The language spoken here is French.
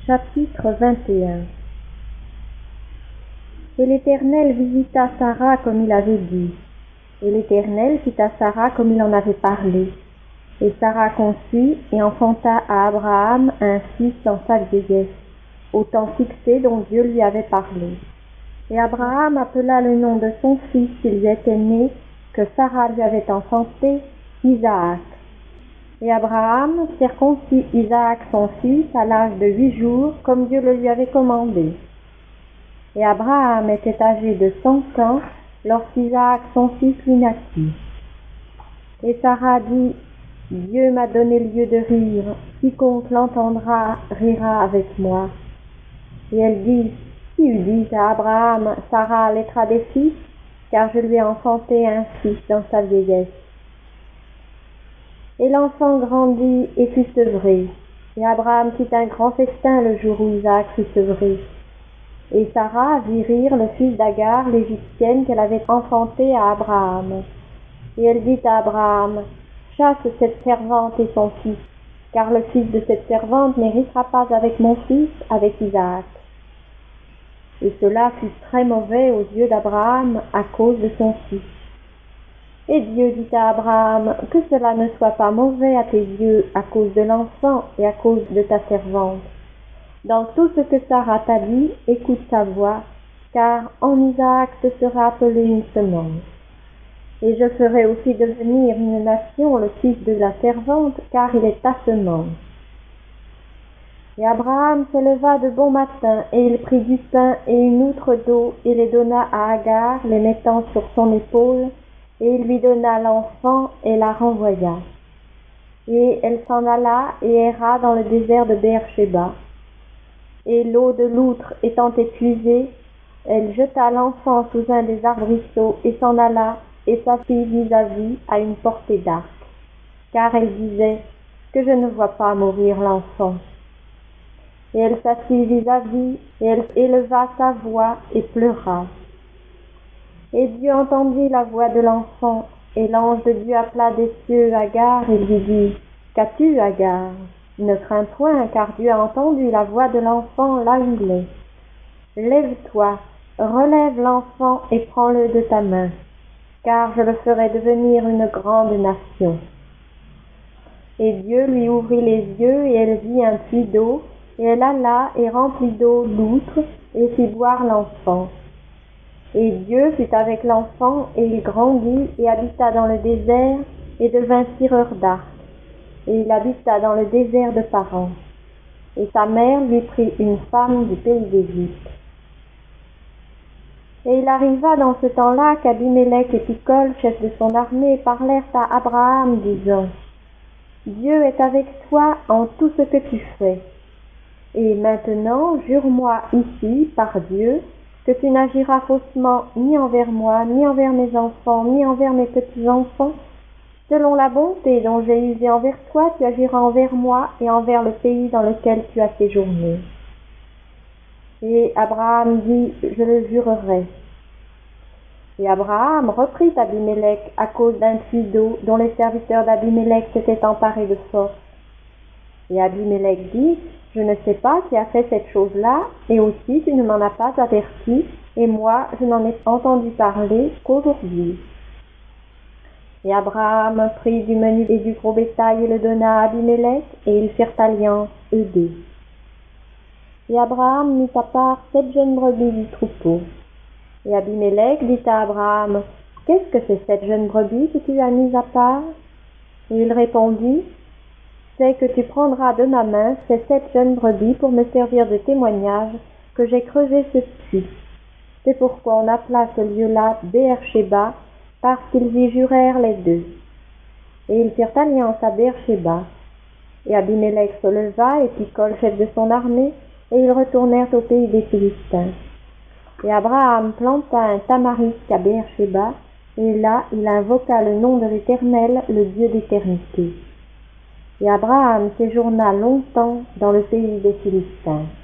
Chapitre 21. Et l'Éternel visita Sarah comme il avait dit, et l'Éternel fit à Sarah comme il en avait parlé. Et Sarah conçut et enfanta à Abraham un fils dans sa vieillesse, au temps fixé dont Dieu lui avait parlé. Et Abraham appela le nom de son fils qui lui était né, que Sarah lui avait enfanté, Isaac. Et Abraham circoncit Isaac son fils à l'âge de 8 jours, comme Dieu le lui avait commandé. Et Abraham était âgé de 100 ans, lorsqu'Isaac son fils lui naquit. Et Sarah dit, Dieu m'a donné lieu de rire, quiconque l'entendra rira avec moi. Et elle dit, qui eût dit à Abraham, Sarah allaitera des fils, car je lui ai enfanté un fils dans sa vieillesse. Et l'enfant grandit et fut sevré. Et Abraham fit un grand festin le jour où Isaac fut sevré. Et Sarah vit rire le fils d'Agar, l'Égyptienne, qu'elle avait enfanté à Abraham. Et elle dit à Abraham, chasse cette servante et son fils, car le fils de cette servante n'héritera pas avec mon fils, avec Isaac. Et cela fut très mauvais aux yeux d'Abraham à cause de son fils. Et Dieu dit à Abraham, que cela ne soit pas mauvais à tes yeux à cause de l'enfant et à cause de ta servante. Dans tout ce que Sarah t'a dit, écoute sa voix, car en Isaac te sera appelé une semence. Et je ferai aussi devenir une nation le fils de la servante, car il est ta semence. Et Abraham se leva de bon matin, et il prit du pain et une outre d'eau, et les donna à Agar, les mettant sur son épaule, et il lui donna l'enfant et la renvoya. Et elle s'en alla et erra dans le désert de Beer-Shéba. Et l'eau de l'outre étant épuisée, elle jeta l'enfant sous un des arbrisseaux et s'en alla et s'assit vis-à-vis à une portée d'arc, car elle disait que je ne vois pas mourir l'enfant. Et elle s'assit vis-à-vis et elle éleva sa voix et pleura. Et Dieu entendit la voix de l'enfant, et l'ange de Dieu appela des cieux Agar et lui dit, qu'as-tu, Agar? Ne crains point, car Dieu a entendu la voix de l'enfant là où il est. Lève-toi, relève l'enfant et prends-le de ta main, car je le ferai devenir une grande nation. Et Dieu lui ouvrit les yeux, et elle vit un puits d'eau, et elle alla et remplit d'eau l'outre, et fit boire l'enfant. Et Dieu fut avec l'enfant, et il grandit, et habita dans le désert, et devint tireur d'arc. Et il habita dans le désert de Paran. Et sa mère lui prit une femme du pays d'Égypte. Et il arriva dans ce temps-là qu'Abimélec et Picol, chefs de son armée, parlèrent à Abraham, disant, Dieu est avec toi en tout ce que tu fais. Et maintenant, jure-moi ici, par Dieu, que tu n'agiras faussement ni envers moi, ni envers mes enfants, ni envers mes petits-enfants. Selon la bonté dont j'ai usé envers toi, tu agiras envers moi et envers le pays dans lequel tu as séjourné. Et Abraham dit, je le jurerai. Et Abraham reprit Abimélec à cause d'un puits d'eau dont les serviteurs d'Abimélec s'étaient emparés de force. Et Abimélec dit, je ne sais pas qui a fait cette chose-là, et aussi tu ne m'en as pas averti, et moi je n'en ai entendu parler qu'aujourd'hui. Et Abraham prit du menu et du gros bétail et le donna à Abimélec, et ils firent alliance, eux deux. Et Abraham mit à part 7 jeunes brebis du troupeau. Et Abimélec dit à Abraham, qu'est-ce que c'est cette jeune brebis que tu as mise à part? Et il répondit, c'est que tu prendras de ma main ces 7 jeunes brebis pour me servir de témoignage que j'ai creusé ce puits. C'est pourquoi on appela ce lieu-là Beer-Shéba, parce qu'ils y jurèrent les deux. Et ils firent alliance à Beer-Shéba. Et Abimélec se leva, et Picol, chef de son armée, et ils retournèrent au pays des Philistins. Et Abraham planta un tamarisque à Beer-Shéba, et là il invoqua le nom de l'Éternel, le Dieu d'éternité. Et Abraham séjourna longtemps dans le pays des Philistins.